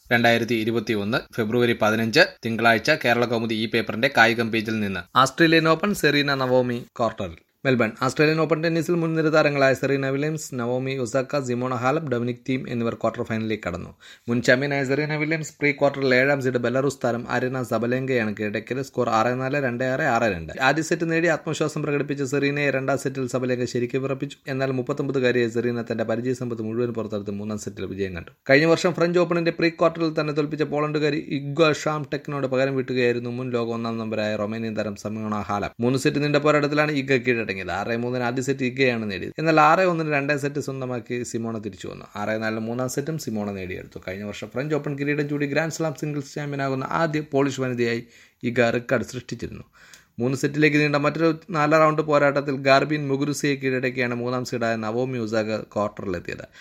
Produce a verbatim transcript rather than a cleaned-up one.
രണ്ടായിരത്തി ഇരുപത്തി ഒന്ന് ഫെബ്രുവരി പതിനഞ്ച് തിങ്കളാഴ്ച കേരള കൗമുദി ഈ പേപ്പറിന്റെ കായികം പേജിൽ നിന്ന്. ആസ്ട്രേലിയൻ ഓപ്പൺ സെറീന നവോമി ക്വാർട്ടറിൽ. മെൽബൺ. ആസ്ട്രേലിയൻ ഓപ്പൺ ടെന്നീസിൽ മുൻനിര താരങ്ങളായ Serena Williams, Naomi Osaka, Simona Halep, Dominic Thiem എന്നിവർ ക്വാർട്ടർ ഫൈനലിലേക്ക് കടന്നു. മുൻ ചാമ്പ്യനായ സെറീന വില്യംസ് പ്രീ ക്വാർട്ടറിൽ ഏഴാം സീഡ് ബെലാറൂസ് താരം അരീന സബലെങ്കയാണ് കീഴടക്കിയത്. സ്കോർ ആറ് നാല്, രണ്ട് ആറ്, ആറ് രണ്ട്. ആദ്യ സെറ്റ് നേടി ആത്മവിശ്വാസം പ്രകടിപ്പിച്ച സെറീനയെ രണ്ടാം സെറ്റിൽ സബലെങ്ക ശരിക്കും വിറപ്പിച്ചു. എന്നാൽ മുപ്പത്തൊമ്പതുകാരിയായ സെറീന തന്റെ പരിചയസമ്പത്ത് മുഴുവൻ പുറത്തെടുത്ത് മൂന്നാം സെറ്റിൽ വിജയം കണ്ടു. കഴിഞ്ഞ വർഷം ഫ്രഞ്ച് ഓപ്പണിന്റെ പ്രീ ക്വാർട്ടറിൽ തന്നെ തോൽപ്പിച്ച പോളണ്ടുകാരി ഇഗ്വ ഷാംടെക്കിനോട് പകരം വീട്ടുകയായിരുന്നു മുൻ ലോക ഒന്നാം നമ്പരായ റൊമേനിയൻ താരം സിമോണ ഹാലപ്പ്. മൂന്ന് സെറ്റ് നീണ്ട പോരാട്ടത്തിലാണ് ഇഗ്വ കീഴടങ്ങിയത്. ആറ് മൂന്നിന് ആദ്യ സെറ്റ് ഇഗ്ഗയാണ് നേടിയത്. എന്നാൽ ആറ് ഒന്നിന് രണ്ടാം സെറ്റ് സ്വന്തമാക്കി സിമോണ തിരിച്ചു വന്നു. ആറ് നാലിന് മൂന്നാം സെറ്റും സിമോണ നേടിയെടുത്തു. കഴിഞ്ഞ വർഷം ഫ്രഞ്ച് ഓപ്പൺ കിരീടം ചൂടി ഗ്രാൻഡ് സ്ലാം സിംഗിൾസ് ചാമ്പ്യനാകുന്ന ആദ്യ പോളിഷ് വനിതയായി ഇഗ്ഗ റെക്കോർഡ് സൃഷ്ടിച്ചിരുന്നു. മൂന്ന് സെറ്റിലേക്ക് നീണ്ട മറ്റൊരു നാലാം റൗണ്ട് പോരാട്ടത്തിൽ ഗാർബിൻ മുഗുരുസയെ കീഴടക്കിയാണ് മൂന്നാം സീഡായ നവോമി ഒസാക ക്വാർട്ടറിലെത്തിയത്.